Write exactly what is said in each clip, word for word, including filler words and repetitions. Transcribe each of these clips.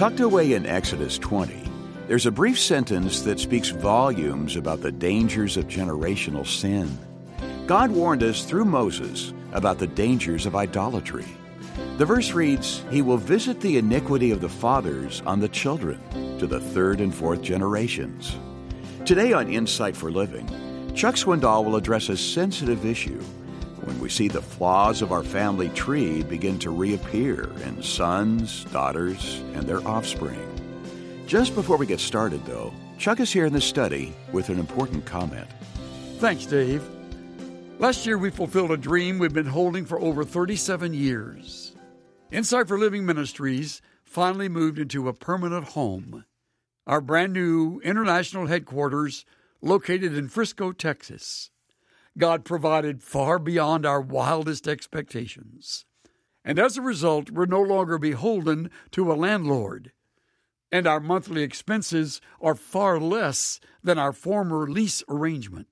Tucked away in Exodus twenty, there's a brief sentence that speaks volumes about the dangers of generational sin. God warned us through Moses about the dangers of idolatry. The verse reads, "He will visit the iniquity of the fathers on the children, to the third and fourth generations." Today on Insight for Living, Chuck Swindoll will address a sensitive issue when we see the flaws of our family tree begin to reappear in sons, daughters, and their offspring. Just before we get started, though, Chuck is here in the study with an important comment. Thanks, Dave. Last year, we fulfilled a dream we've been holding for over thirty-seven years. Insight for Living Ministries finally moved into a permanent home. Our brand new international headquarters located in Frisco, Texas. God provided far beyond our wildest expectations. And as a result, we're no longer beholden to a landlord. And our monthly expenses are far less than our former lease arrangement.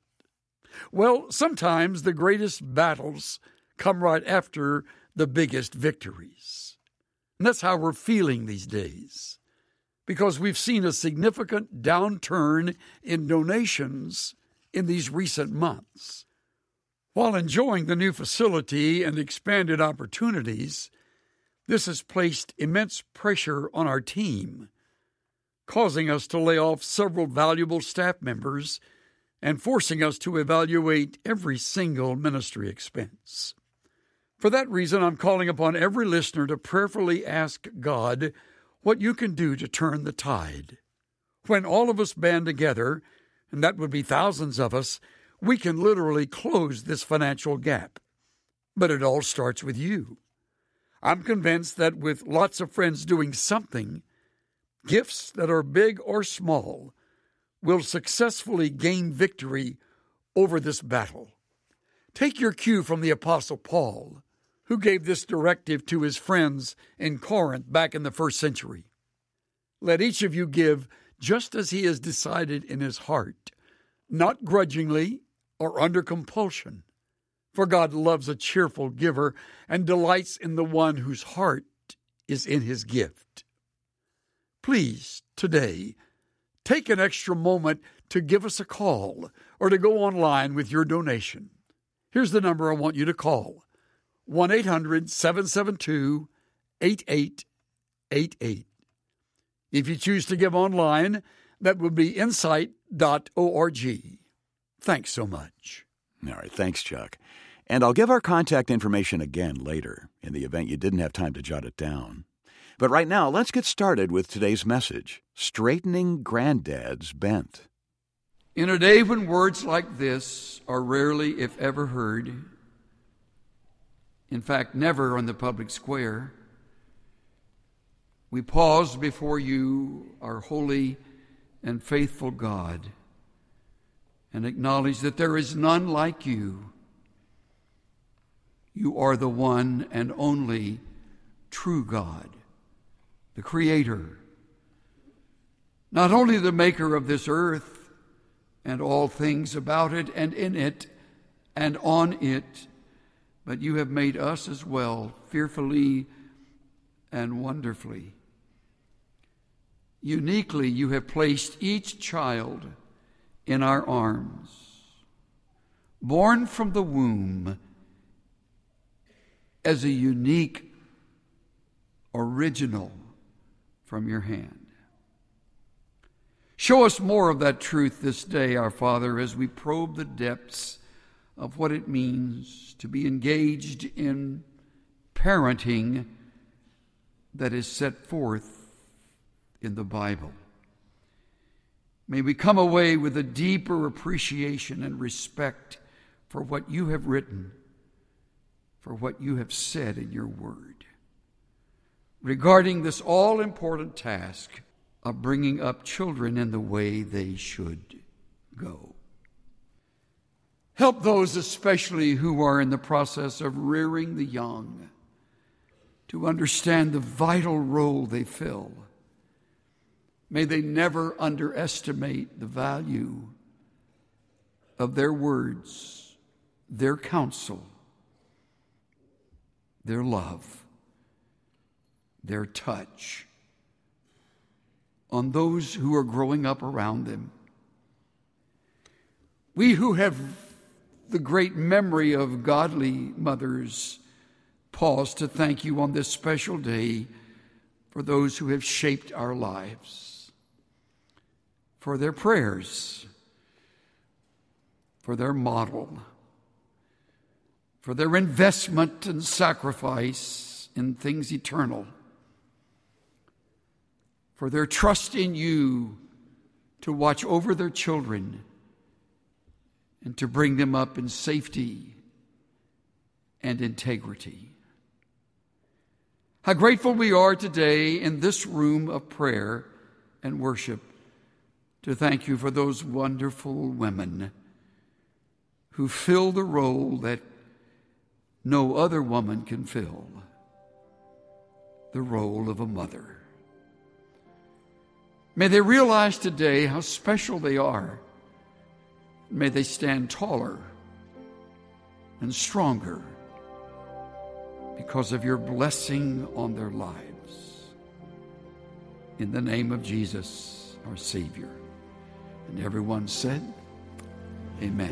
Well, sometimes the greatest battles come right after the biggest victories. And that's how we're feeling these days, because we've seen a significant downturn in donations in these recent months. While enjoying the new facility and expanded opportunities, this has placed immense pressure on our team, causing us to lay off several valuable staff members and forcing us to evaluate every single ministry expense. For that reason, I'm calling upon every listener to prayerfully ask God what you can do to turn the tide. When all of us band together, and that would be thousands of us, we can literally close this financial gap. But it all starts with you. I'm convinced that with lots of friends doing something, gifts that are big or small will successfully gain victory over this battle. Take your cue from the Apostle Paul, who gave this directive to his friends in Corinth back in the first century. Let each of you give just as he has decided in his heart, not grudgingly or under compulsion. For God loves a cheerful giver and delights in the one whose heart is in his gift. Please, today, take an extra moment to give us a call or to go online with your donation. Here's the number I want you to call, one eight hundred seven seven two eight eight eight eight. If you choose to give online, that would be insight dot org. Thanks so much. All right, thanks, Chuck. And I'll give our contact information again later, in the event you didn't have time to jot it down. But right now, let's get started with today's message, Straightening Granddad's Bent. In a day when words like this are rarely, if ever, heard, in fact, never on the public square, we pause before you, our holy and faithful God, and acknowledge that there is none like you. You are the one and only true God, the Creator, not only the maker of this earth and all things about it and in it and on it, but you have made us as well, fearfully and wonderfully. Uniquely, you have placed each child in our arms, born from the womb as a unique original from your hand. Show us more of that truth this day, our Father, as we probe the depths of what it means to be engaged in parenting that is set forth in the Bible. May we come away with a deeper appreciation and respect for what you have written, for what you have said in your word, regarding this all-important task of bringing up children in the way they should go. Help those especially who are in the process of rearing the young to understand the vital role they fill. May they never underestimate the value of their words, their counsel, their love, their touch, on those who are growing up around them. We who have the great memory of godly mothers pause to thank you on this special day for those who have shaped our lives, for their prayers, for their model, for their investment and sacrifice in things eternal, for their trust in you to watch over their children and to bring them up in safety and integrity. How grateful we are today in this room of prayer and worship to thank you for those wonderful women who fill the role that no other woman can fill, the role of a mother. May they realize today how special they are. May they stand taller and stronger because of your blessing on their lives. In the name of Jesus, our Savior. And everyone said, amen.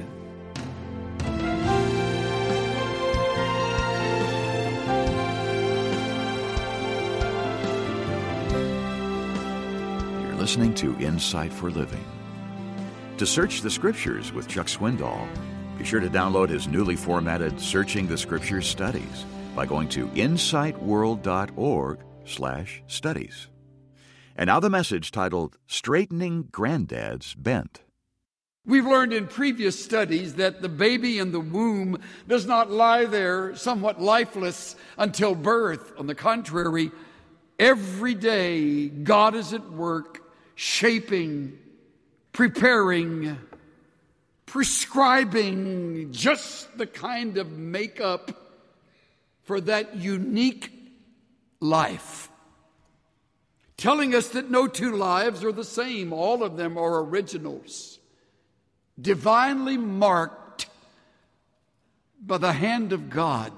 You're listening to Insight for Living. To search the Scriptures with Chuck Swindoll, be sure to download his newly formatted Searching the Scriptures studies by going to insightworld.org slash studies. And now the message titled, Straightening Granddad's Bent. We've learned in previous studies that the baby in the womb does not lie there somewhat lifeless until birth. On the contrary, every day God is at work shaping, preparing, prescribing just the kind of makeup for that unique life. Telling us that no two lives are the same. All of them are originals, divinely marked by the hand of God.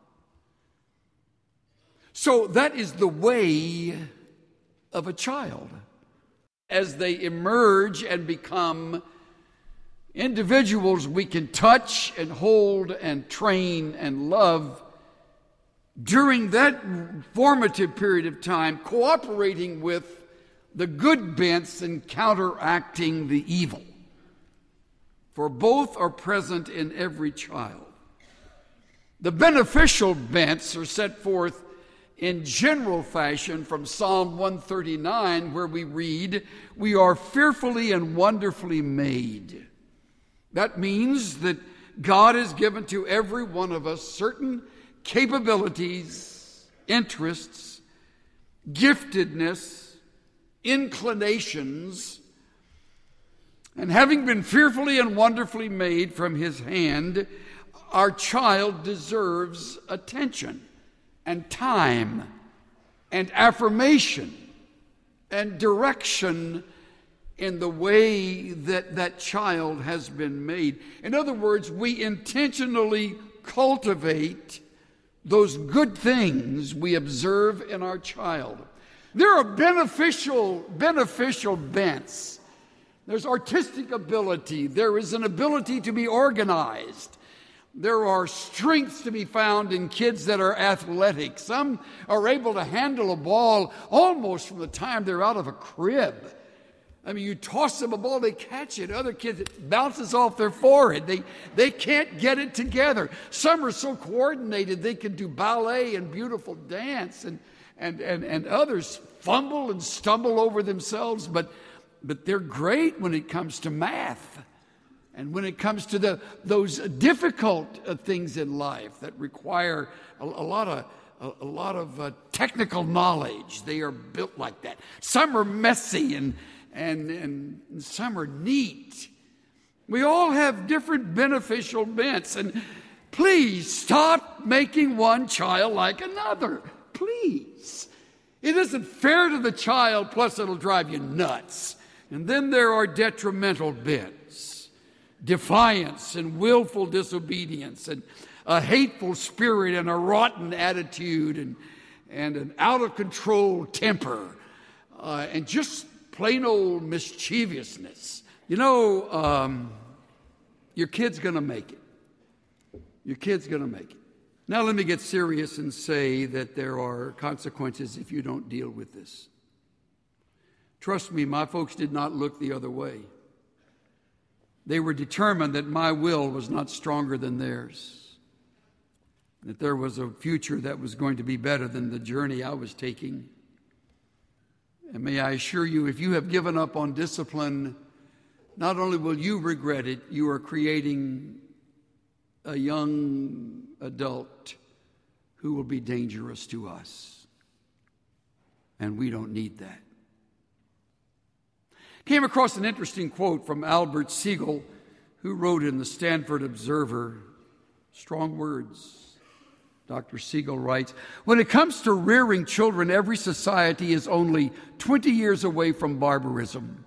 So that is the way of a child. As they emerge and become individuals we can touch and hold and train and love, during that formative period of time, cooperating with the good bents and counteracting the evil. For both are present in every child. The beneficial bents are set forth in general fashion from Psalm one thirty-nine, where we read, "We are fearfully and wonderfully made." That means that God has given to every one of us certain capabilities, interests, giftedness, inclinations, and having been fearfully and wonderfully made from His hand, our child deserves attention and time and affirmation and direction in the way that that child has been made. In other words, we intentionally cultivate those good things we observe in our child. There are beneficial, beneficial bents. There's artistic ability. There is an ability to be organized. There are strengths to be found in kids that are athletic. Some are able to handle a ball almost from the time they're out of a crib. I mean, you toss them a ball, they catch it. Other kids, it bounces off their forehead. They, they can't get it together. Some are so coordinated, they can do ballet and beautiful dance. And, and, and, and others fumble and stumble over themselves. But, but they're great when it comes to math. And when it comes to the those difficult uh, things in life that require a, a lot of a, a lot of uh, technical knowledge, they are built like that. Some are messy and and and some are neat. We all have different beneficial bents, and please stop making one child like another. Please, it isn't fair to the child. Plus, it'll drive you nuts. And then there are detrimental bents. Defiance and willful disobedience and a hateful spirit and a rotten attitude and, and an out-of-control temper uh, and just plain old mischievousness. You know, um, your kid's going to make it. Your kid's going to make it. Now let me get serious and say that there are consequences if you don't deal with this. Trust me, my folks did not look the other way. They were determined that my will was not stronger than theirs, that there was a future that was going to be better than the journey I was taking. And may I assure you, if you have given up on discipline, not only will you regret it, you are creating a young adult who will be dangerous to us. And we don't need that. Came across an interesting quote from Albert Siegel, who wrote in the Stanford Observer. Strong words. Doctor Siegel writes, when it comes to rearing children, every society is only twenty years away from barbarism.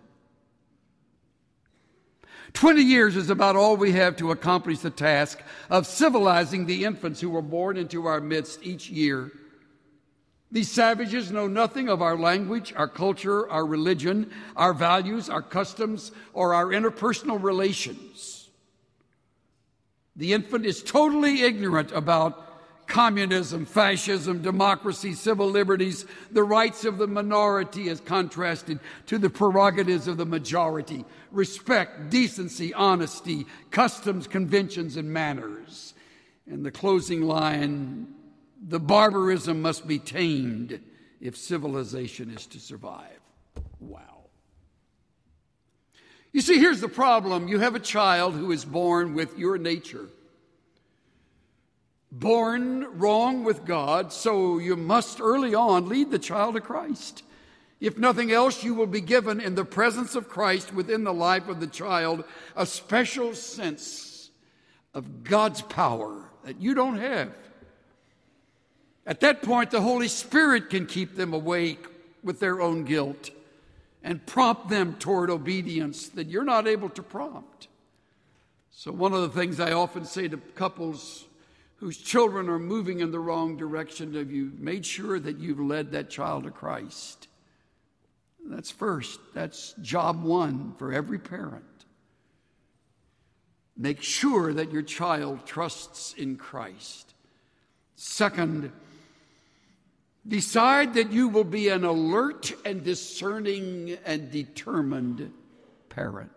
twenty years is about all we have to accomplish the task of civilizing the infants who are born into our midst each year. These savages know nothing of our language, our culture, our religion, our values, our customs, or our interpersonal relations. The infant is totally ignorant about communism, fascism, democracy, civil liberties, the rights of the minority as contrasted to the prerogatives of the majority, respect, decency, honesty, customs, conventions, and manners. And the closing line, the barbarism must be tamed if civilization is to survive. Wow. You see, here's the problem. You have a child who is born with your nature. Born wrong with God, so you must early on lead the child to Christ. If nothing else, you will be given in the presence of Christ within the life of the child a special sense of God's power that you don't have. At that point, the Holy Spirit can keep them awake with their own guilt and prompt them toward obedience that you're not able to prompt. So one of the things I often say to couples whose children are moving in the wrong direction, have you made sure that you've led that child to Christ? That's first. That's job one for every parent. Make sure that your child trusts in Christ. Second, decide that you will be an alert and discerning and determined parent.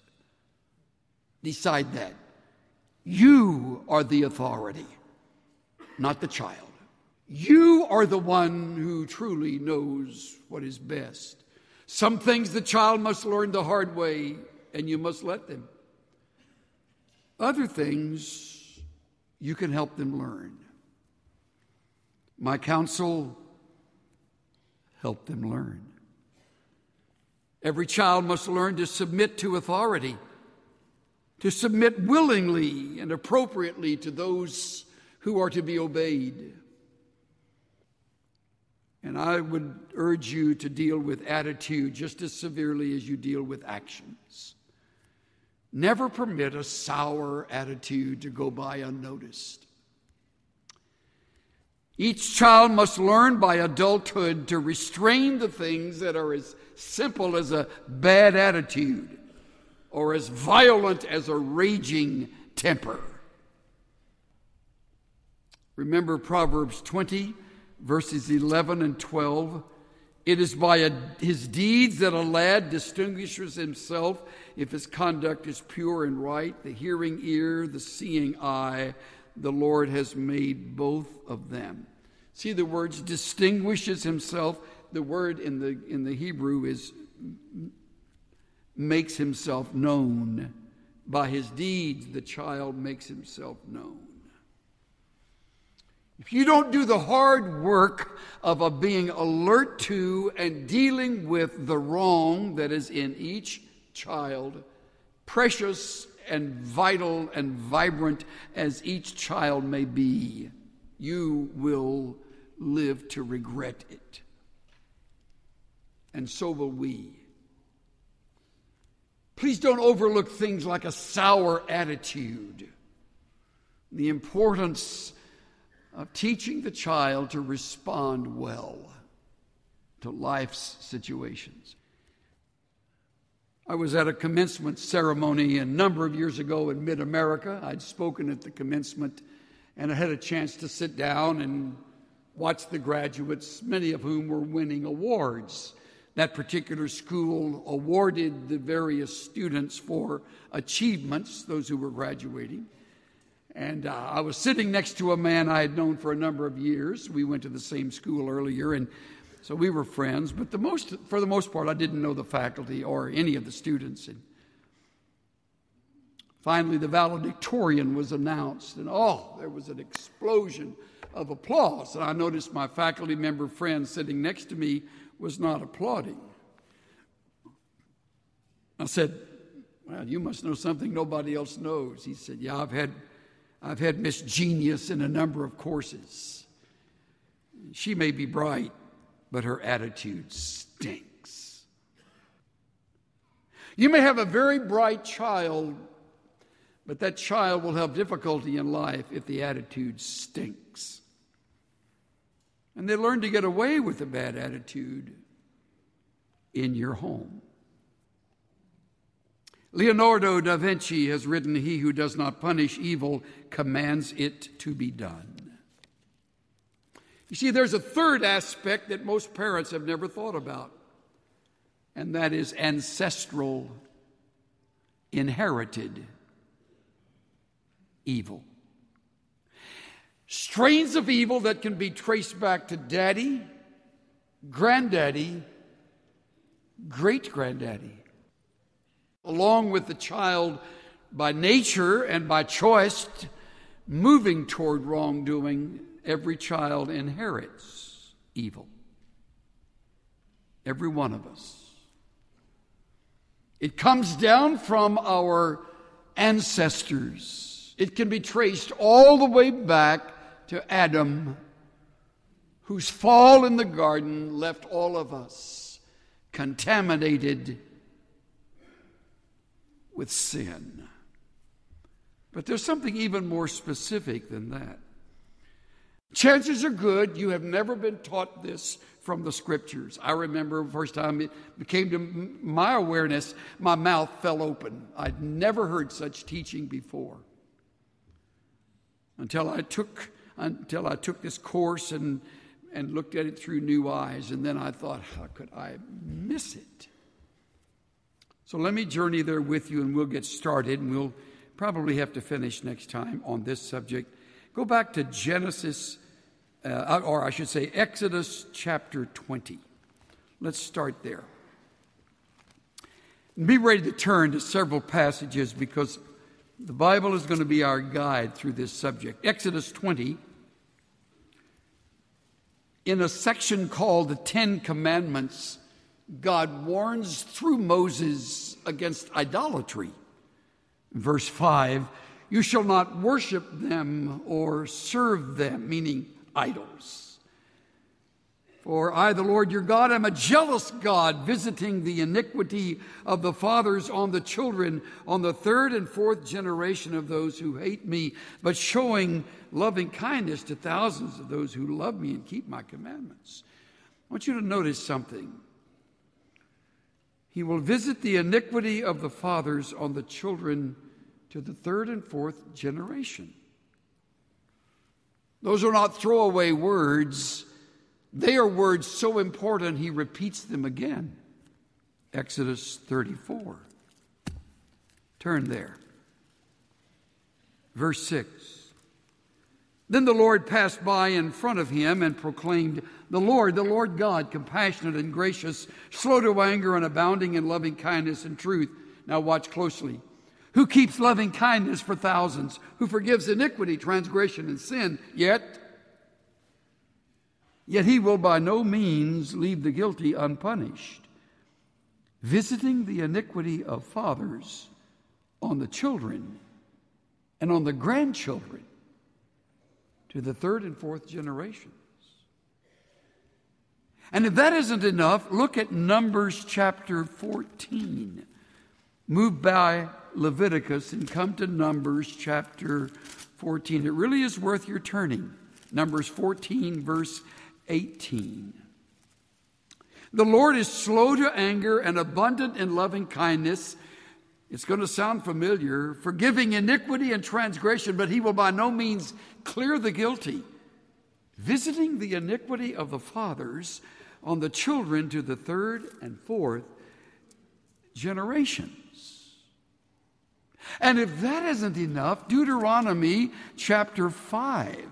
Decide that. You are the authority, not the child. You are the one who truly knows what is best. Some things the child must learn the hard way, and you must let them. Other things you can help them learn. My counsel, help them learn. Every child must learn to submit to authority, to submit willingly and appropriately to those who are to be obeyed. And I would urge you to deal with attitude just as severely as you deal with actions. Never permit a sour attitude to go by unnoticed. Each child must learn by adulthood to restrain the things that are as simple as a bad attitude or as violent as a raging temper. Remember Proverbs twenty, verses eleven and twelve. It is by a, his deeds that a lad distinguishes himself if his conduct is pure and right. The hearing ear, the seeing eye, the Lord has made both of them. See the words distinguishes himself. The word in the in the Hebrew is makes himself known. By his deeds, the child makes himself known. If you don't do the hard work of a being alert to and dealing with the wrong that is in each child, precious and vital and vibrant as each child may be, you will live to regret it. And so will we. Please don't overlook things like a sour attitude. The importance of teaching the child to respond well to life's situations. I was at a commencement ceremony a number of years ago in Mid-America. I'd spoken at the commencement, and I had a chance to sit down and watch the graduates, many of whom were winning awards. That particular school awarded the various students for achievements, those who were graduating. And uh, I was sitting next to a man I had known for a number of years. We went to the same school earlier, and so we were friends. But the most, for the most part, I didn't know the faculty or any of the students. And finally, the valedictorian was announced, and oh, there was an explosion of applause. And I noticed my faculty member friend sitting next to me was not applauding. I said, "Well, you must know something nobody else knows." He said, "Yeah, I've had I've had Miss Genius in a number of courses. She may be bright, but her attitude stinks." You may have a very bright child, but that child will have difficulty in life if the attitude stinks. And they learn to get away with a bad attitude in your home. Leonardo da Vinci has written, "He who does not punish evil commands it to be done." You see, there's a third aspect that most parents have never thought about, and that is ancestral, inherited evil. Strains of evil that can be traced back to daddy, granddaddy, great-granddaddy, along with the child by nature and by choice moving toward wrongdoing. Every child inherits evil. Every one of us. It comes down from our ancestors. It can be traced all the way back to Adam, whose fall in the garden left all of us contaminated with sin. But there's something even more specific than that. Chances are good you have never been taught this from the Scriptures. I remember the first time it came to my awareness, my mouth fell open. I'd never heard such teaching before. Until I took until I took this course and, and looked at it through new eyes. And then I thought, how could I miss it? So let me journey there with you, and we'll get started, and we'll probably have to finish next time on this subject. Go back to Genesis, uh, or I should say Exodus chapter twenty. Let's start there. And be ready to turn to several passages, because the Bible is going to be our guide through this subject. Exodus twenty, in a section called the Ten Commandments, God warns through Moses against idolatry. Verse five, "You shall not worship them or serve them," meaning idols. "For I, the Lord your God, am a jealous God, visiting the iniquity of the fathers on the children, on the third and fourth generation of those who hate me, but showing loving kindness to thousands of those who love me and keep my commandments." I want you to notice something. He will visit the iniquity of the fathers on the children to the third and fourth generation. Those are not throwaway words. They are words so important he repeats them again. Exodus thirty-four. Turn there. Verse six. "Then the Lord passed by in front of him and proclaimed, 'The Lord, the Lord God, compassionate and gracious, slow to anger and abounding in loving kindness and truth.'" Now watch closely. "Who keeps loving kindness for thousands, who forgives iniquity, transgression, and sin, yet, yet he will by no means leave the guilty unpunished, visiting the iniquity of fathers on the children and on the grandchildren to the third and fourth generations." And if that isn't enough, look at Numbers chapter fourteen. Move by Leviticus and come to Numbers chapter fourteen. It really is worth your turning. Numbers fourteen, verse eighteen. The Lord is slow to anger and abundant in loving kindness. It's going to sound familiar, forgiving iniquity and transgression, but he will by no means clear the guilty, visiting the iniquity of the fathers on the children to the third and fourth generations. And if that isn't enough, Deuteronomy chapter five.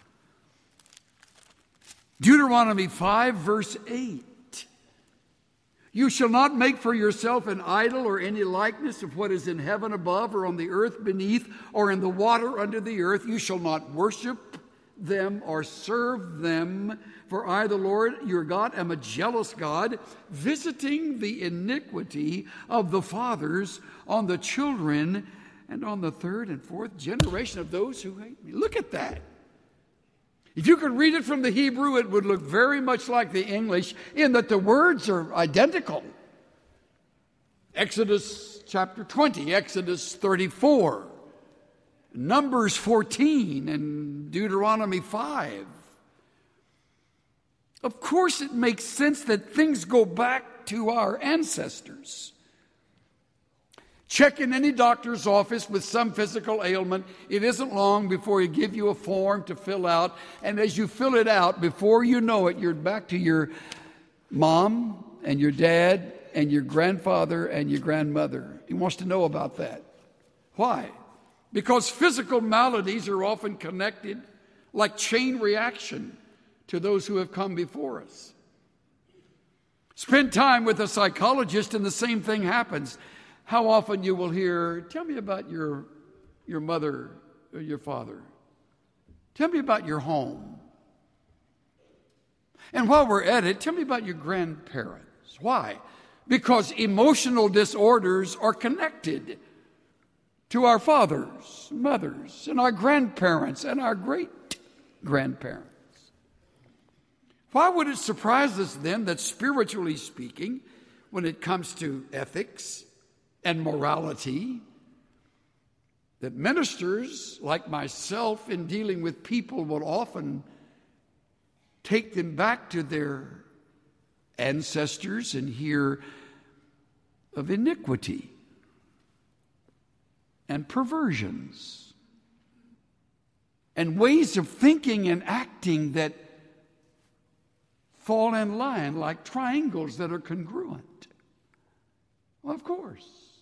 Deuteronomy five, verse eight. You shall not make for yourself an idol or any likeness of what is in heaven above or on the earth beneath or in the water under the earth. You shall not worship them or serve them, for I, the Lord your God, am a jealous God, visiting the iniquity of the fathers on the children and on the third and fourth generation of those who hate me. Look at that. If you could read it from the Hebrew, it would look very much like the English in that the words are identical. Exodus chapter twenty, Exodus thirty-four, Numbers fourteen, and Deuteronomy five. Of course, it makes sense that things go back to our ancestors. Check in any doctor's office with some physical ailment. It isn't long before he give you a form to fill out. And as you fill it out, before you know it, you're back to your mom and your dad and your grandfather and your grandmother. He wants to know about that. Why? Because physical maladies are often connected like chain reaction to those who have come before us. Spend time with a psychologist and the same thing happens. How often you will hear, tell me about your, your mother or your father. Tell me about your home. And while we're at it, tell me about your grandparents. Why? Because emotional disorders are connected to our fathers, mothers, and our grandparents, and our great-grandparents. Why would it surprise us then that spiritually speaking, when it comes to ethics and morality, that ministers like myself in dealing with people will often take them back to their ancestors and hear of iniquity and perversions and ways of thinking and acting that fall in line like triangles that are congruent? Well, of course.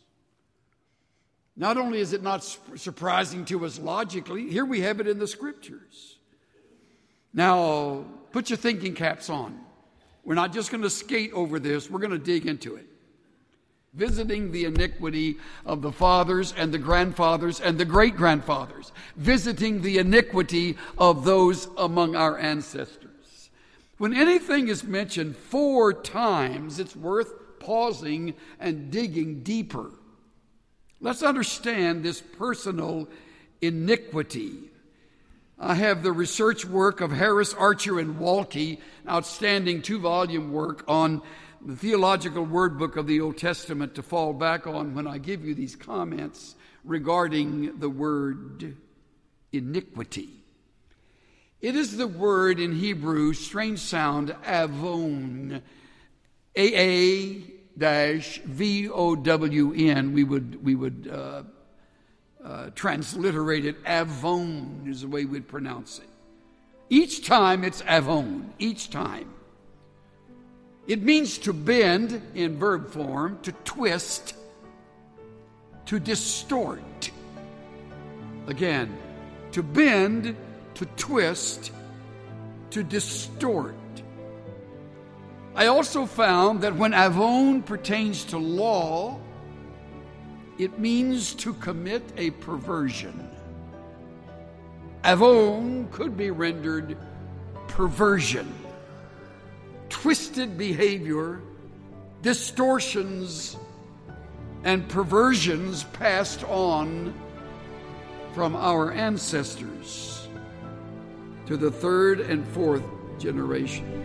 Not only is it not surprising to us logically, here we have it in the Scriptures. Now, put your thinking caps on. We're not just going to skate over this. We're going to dig into it. Visiting the iniquity of the fathers and the grandfathers and the great-grandfathers. Visiting the iniquity of those among our ancestors. When anything is mentioned four times, it's worth pausing and digging deeper. Let's understand this personal iniquity. I have the research work of Harris, Archer, and Walke, outstanding two-volume work on the Theological Word Book of the Old Testament to fall back on when I give you these comments regarding the word iniquity. It is the word in Hebrew, strange sound, avon, A A dash V O W N. We would we would uh, uh, transliterate it. Avon is the way we'd pronounce it. Each time it's avon. Each time. It means to bend in verb form, to twist, to distort. Again, to bend, to twist, to distort. I also found that when avon pertains to law, it means to commit a perversion. Avon could be rendered perversion, twisted behavior, distortions, and perversions passed on from our ancestors to the third and fourth generations.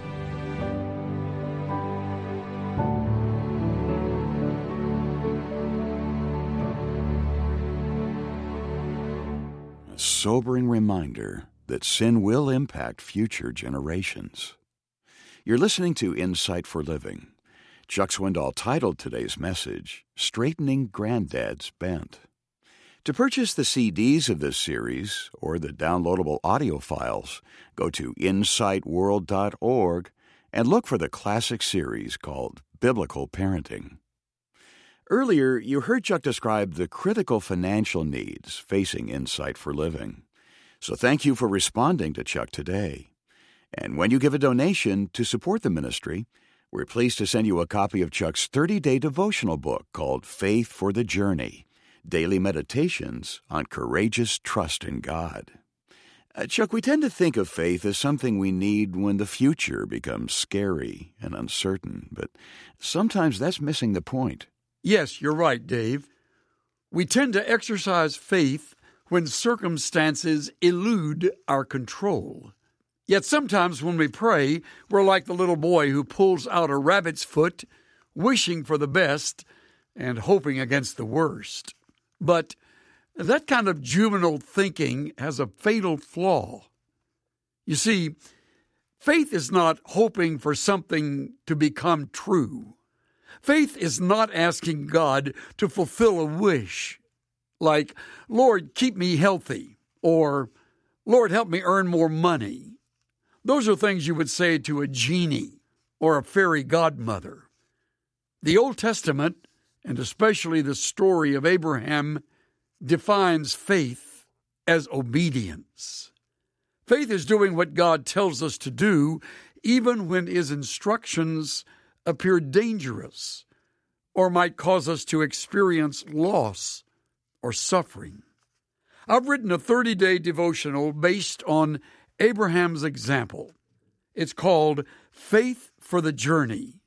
A sobering reminder that sin will impact future generations. You're listening to Insight for Living. Chuck Swindoll titled today's message, Straightening Granddad's Bent. To purchase the C Ds of this series or the downloadable audio files, go to insight world dot org and look for the classic series called Biblical Parenting. Earlier, you heard Chuck describe the critical financial needs facing Insight for Living. So thank you for responding to Chuck today. And when you give a donation to support the ministry, we're pleased to send you a copy of Chuck's thirty-day devotional book called Faith for the Journey, Daily Meditations on Courageous Trust in God. Uh, Chuck, we tend to think of faith as something we need when the future becomes scary and uncertain, but sometimes that's missing the point. Yes, you're right, Dave. We tend to exercise faith when circumstances elude our control. Yet sometimes when we pray, we're like the little boy who pulls out a rabbit's foot, wishing for the best and hoping against the worst. But that kind of juvenile thinking has a fatal flaw. You see, faith is not hoping for something to become true. Faith is not asking God to fulfill a wish, like, Lord, keep me healthy, or Lord, help me earn more money. Those are things you would say to a genie or a fairy godmother. The Old Testament, and especially the story of Abraham, defines faith as obedience. Faith is doing what God tells us to do, even when His instructions appear dangerous or might cause us to experience loss or suffering. I've written a thirty-day devotional based on Abraham's example. It's called Faith for the Journey,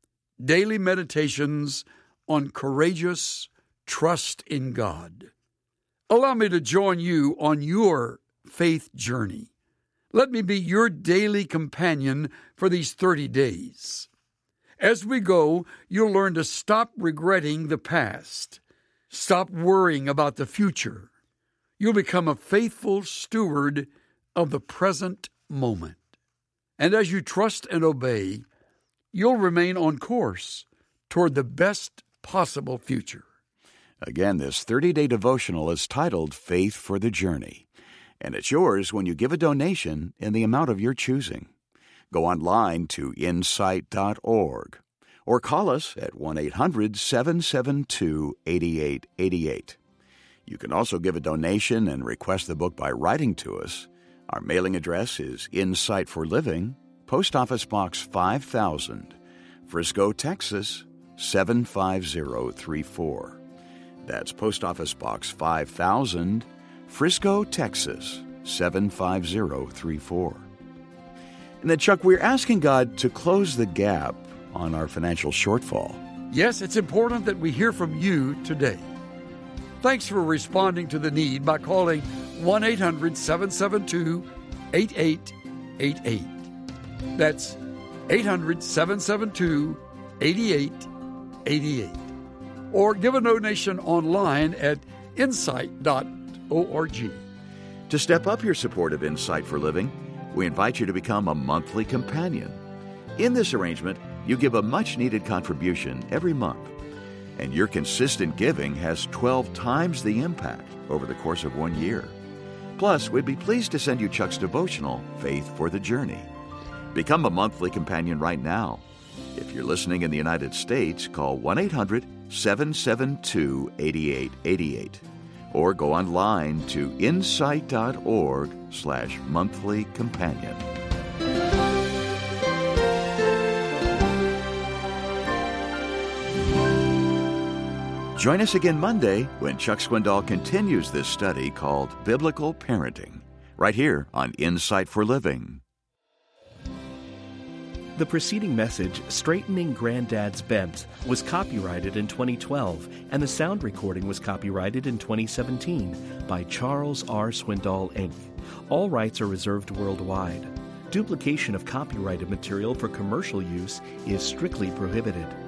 Daily Meditations on Courageous Trust in God. Allow me to join you on your faith journey. Let me be your daily companion for these thirty days. As we go, you'll learn to stop regretting the past. Stop worrying about the future. You'll become a faithful steward of the present moment. And as you trust and obey, you'll remain on course toward the best possible future. Again, this thirty-day devotional is titled Faith for the Journey, and it's yours when you give a donation in the amount of your choosing. Go online to insight dot org or call us at one eight hundred seven seven two eight eight eight eight. You can also give a donation and request the book by writing to us. Our mailing address is Insight for Living, Post Office Box five thousand, Frisco, Texas seven five zero three four. That's Post Office Box five thousand, Frisco, Texas seven five zero three four. And then, Chuck, we're asking God to close the gap on our financial shortfall. Yes, it's important that we hear from you today. Thanks for responding to the need by calling one eight hundred seven seven two eight eight eight eight. That's eight hundred seven seven two eight eight eight eight. Or give a donation online at insight dot org. To step up your support of Insight for Living, we invite you to become a monthly companion. In this arrangement, you give a much-needed contribution every month, and your consistent giving has twelve times the impact over the course of one year. Plus, we'd be pleased to send you Chuck's devotional, Faith for the Journey. Become a monthly companion right now. If you're listening in the United States, call one eight hundred seven seven two eight eight eight eight or go online to insight dot org slash monthly companion. Join us again Monday when Chuck Swindoll continues this study called Biblical Parenting, right here on Insight for Living. The preceding message, Straightening Granddad's Bent, was copyrighted in twenty twelve, and the sound recording was copyrighted in twenty seventeen by Charles R. Swindoll, Incorporated. All rights are reserved worldwide. Duplication of copyrighted material for commercial use is strictly prohibited.